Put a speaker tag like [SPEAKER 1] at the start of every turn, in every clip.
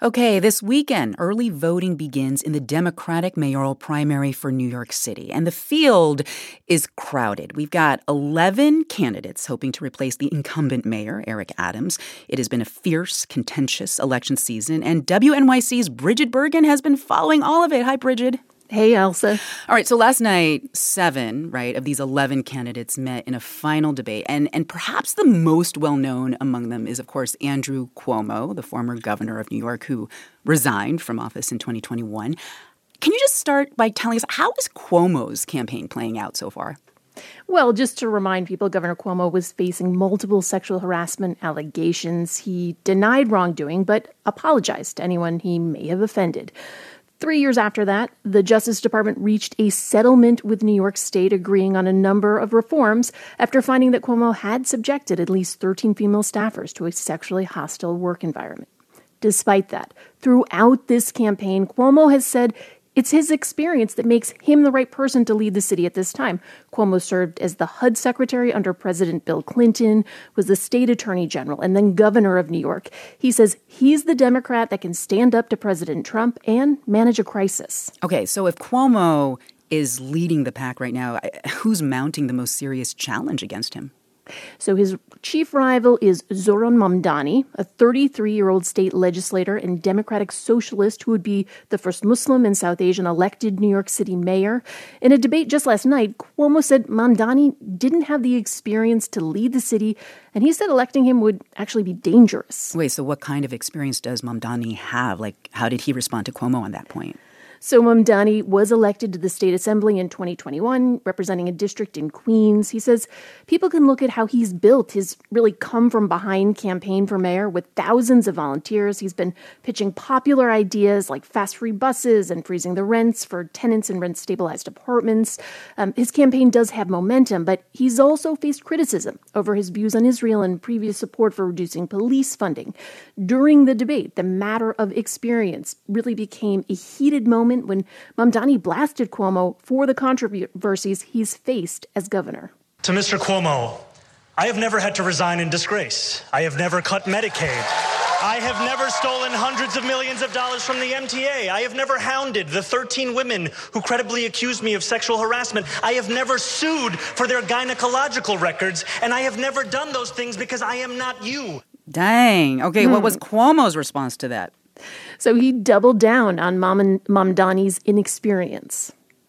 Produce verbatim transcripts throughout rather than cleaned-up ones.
[SPEAKER 1] Okay, this weekend, early voting begins in the Democratic mayoral primary for New York City, and the field is crowded. We've got eleven candidates hoping to replace the incumbent mayor, Eric Adams. It has been a fierce, contentious election season, and W N Y C's Bridget Bergen has been following all of it. Hi, Bridget.
[SPEAKER 2] Hey, Elsa.
[SPEAKER 1] All right, so last night, seven, right, of these eleven candidates met in a final debate. And and perhaps the most well-known among them is, of course, Andrew Cuomo, the former governor of New York, who resigned from office in twenty twenty-one. Can you just start by telling us, how is Cuomo's campaign playing out so far?
[SPEAKER 2] Well, just to remind people, Governor Cuomo was facing multiple sexual harassment allegations. He denied wrongdoing, but apologized to anyone he may have offended. Three years after that, the Justice Department reached a settlement with New York State, agreeing on a number of reforms after finding that Cuomo had subjected at least thirteen female staffers to a sexually hostile work environment. Despite that, throughout this campaign, Cuomo has said it's his experience that makes him the right person to lead the city at this time. Cuomo served as the H U D secretary under President Bill Clinton, was the state attorney general, and then governor of New York. He says he's the Democrat that can stand up to President Trump and manage a crisis.
[SPEAKER 1] Okay, so if Cuomo is leading the pack right now, who's mounting the most serious challenge against him?
[SPEAKER 2] So his chief rival is Zohran Mamdani, a thirty-three-year-old state legislator and Democratic socialist who would be the first Muslim and South Asian elected New York City mayor. In a debate just last night, Cuomo said Mamdani didn't have the experience to lead the city, and he said electing him would actually be dangerous.
[SPEAKER 1] Wait, so what kind of experience does Mamdani have? Like, how did he respond to Cuomo on that point?
[SPEAKER 2] So Mamdani was elected to the state assembly in twenty twenty-one, representing a district in Queens. He says people can look at how he's built his really come-from-behind campaign for mayor with thousands of volunteers. He's been pitching popular ideas like fast free buses and freezing the rents for tenants in rent-stabilized apartments. Um, his campaign does have momentum, but he's also faced criticism over his views on Israel and previous support for reducing police funding. During the debate, the matter of experience really became a heated moment when Mamdani blasted Cuomo for the controversies he's faced as governor.
[SPEAKER 3] To Mister Cuomo, I have never had to resign in disgrace. I have never cut Medicaid. I have never stolen hundreds of millions of dollars from the M T A. I have never hounded the thirteen women who credibly accused me of sexual harassment. I have never sued for their gynecological records, and I have never done those things because I am not you.
[SPEAKER 1] Dang. Okay, hmm. What was Cuomo's response to that?
[SPEAKER 2] So he doubled down on Mam- Mamdani's inexperience.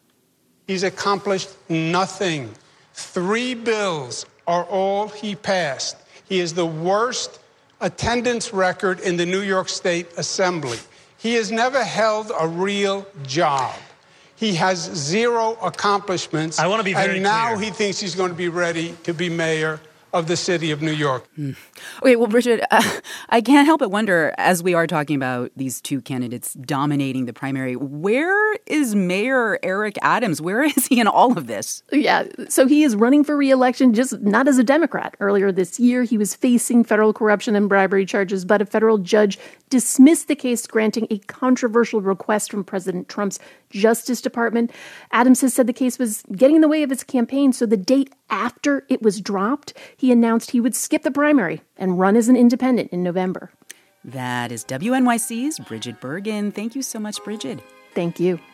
[SPEAKER 4] He's accomplished nothing. Three bills are all he passed. He is the worst attendance record in the New York State Assembly. He has never held a real job. He has zero accomplishments.
[SPEAKER 3] I want to be very
[SPEAKER 4] And now
[SPEAKER 3] clear.
[SPEAKER 4] he thinks he's going to be ready to be mayor of the city of New York.
[SPEAKER 1] Mm. Okay, well, Bridget, uh, I can't help but wonder, as we are talking about these two candidates dominating the primary, where is Mayor Eric Adams? Where is he in all of this?
[SPEAKER 2] Yeah, so he is running for re-election, just not as a Democrat. Earlier this year, he was facing federal corruption and bribery charges, but a federal judge dismissed the case, granting a controversial request from President Trump's Justice Department. Adams has said the case was getting in the way of his campaign, so the date after it was dropped, he announced he would skip the primary and run as an independent in November.
[SPEAKER 1] That is W N Y C's Bridget Bergen. Thank you so much, Bridget.
[SPEAKER 2] Thank you.